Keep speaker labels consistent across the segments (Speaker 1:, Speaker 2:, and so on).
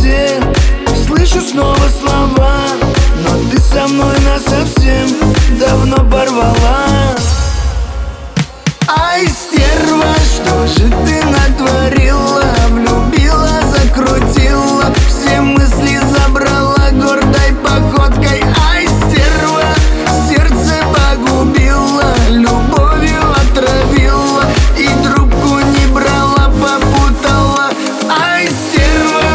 Speaker 1: темноте слышу снова слова, но ты со мной насовсем давно порвала. Ай, стерва, что же ты натворила? Влюбила, закрутила, все мысли забрала гордой походкой. Ай, стерва, сердце погубила, любовью отравила и трубку не брала, попутала. Ай, стерва.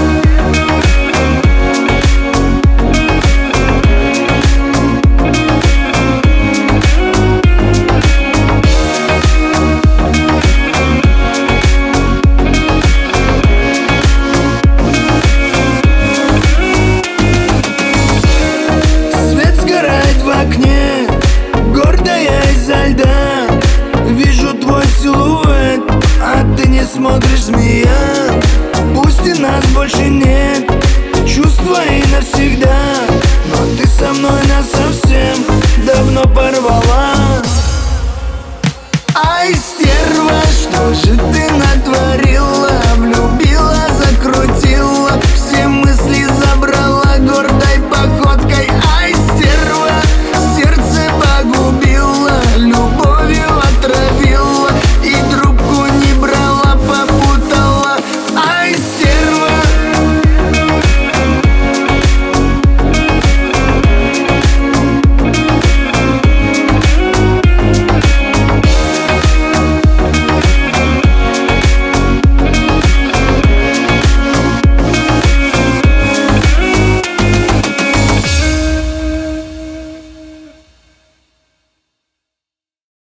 Speaker 1: В окне, гордая изо льда, вижу твой силуэт, а ты не смотришь, змея. Пусть и нас больше нет, чувства и навсегда, но ты со мной насовсем давно порвала.